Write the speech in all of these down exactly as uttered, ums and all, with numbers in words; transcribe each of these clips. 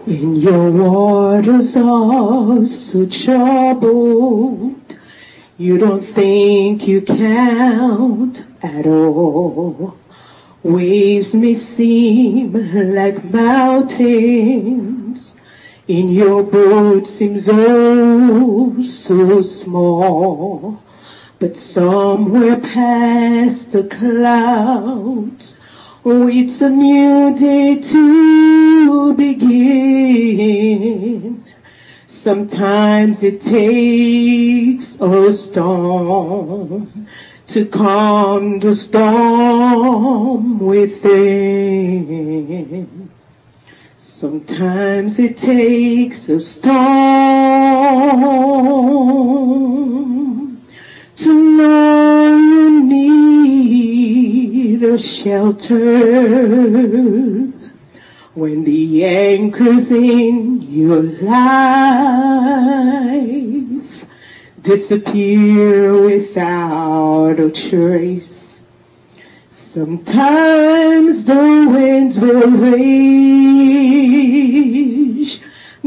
When your waters are so troubled, you don't think you count at all. Waves may seem like mountains, in your boat seems oh so small. But somewhere past the clouds, oh, it's a new day to begin. Sometimes it takes a storm to calm the storm within. Sometimes it takes a storm to know you need a shelter. When the anchors in your life disappear without a trace, sometimes the winds will rage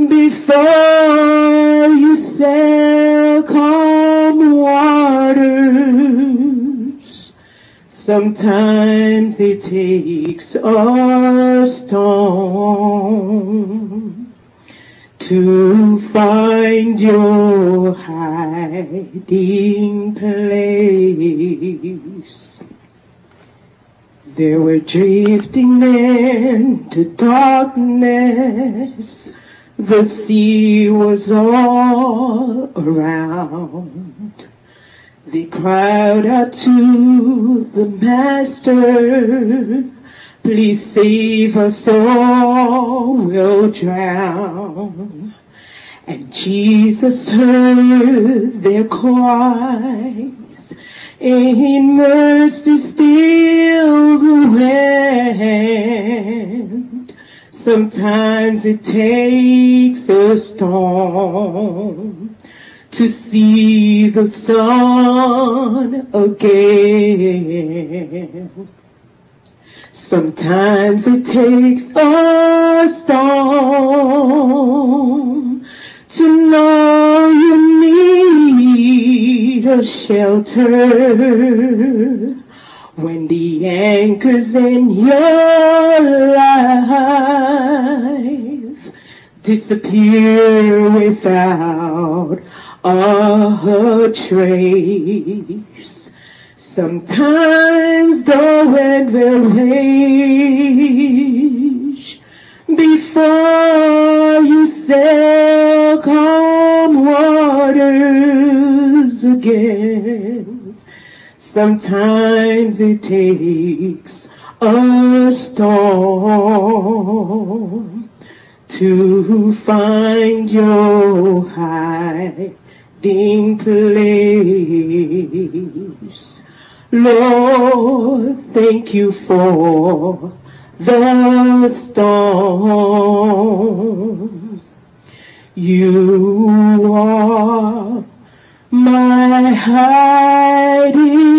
before you sail calm waters. Sometimes it takes a storm to find your hiding place. They were drifting into darkness. The sea was all around. They cried out to the Master, please save us or we'll drown. And Jesus heard their cries, in mercy stilled the wind. Sometimes it takes a storm to see the sun again. Sometimes it takes a storm to know you need a shelter. When the anchors in your life disappear without a trace, sometimes the wind will rage before you sail calm waters again. Sometimes it takes a storm to find your hiding place. Lord, thank you for the storm. You are my hiding